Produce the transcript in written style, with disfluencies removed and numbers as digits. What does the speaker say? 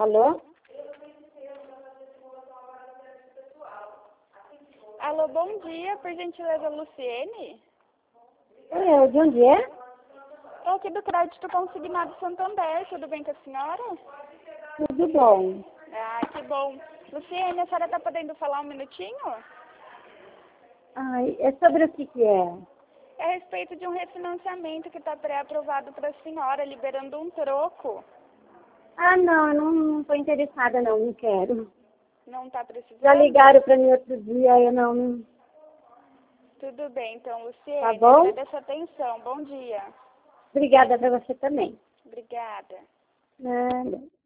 Alô? Alô, bom dia, por gentileza, Luciene? De onde é? Estou aqui do Crédito Consignado Santander, tudo bem com a senhora? Tudo bom. Ah, que bom. Luciene, a senhora está podendo falar um minutinho? Ai, é sobre o que é? É a respeito de um refinanciamento que está pré-aprovado para a senhora, liberando um troco. Ah, não, eu não estou interessada não, não quero. Não está precisando? Já ligaram para mim outro dia, eu não... Tudo bem, então, Luciene, Tá bom? agradeço a atenção. Bom dia. Obrigada para você também. Obrigada. Nada.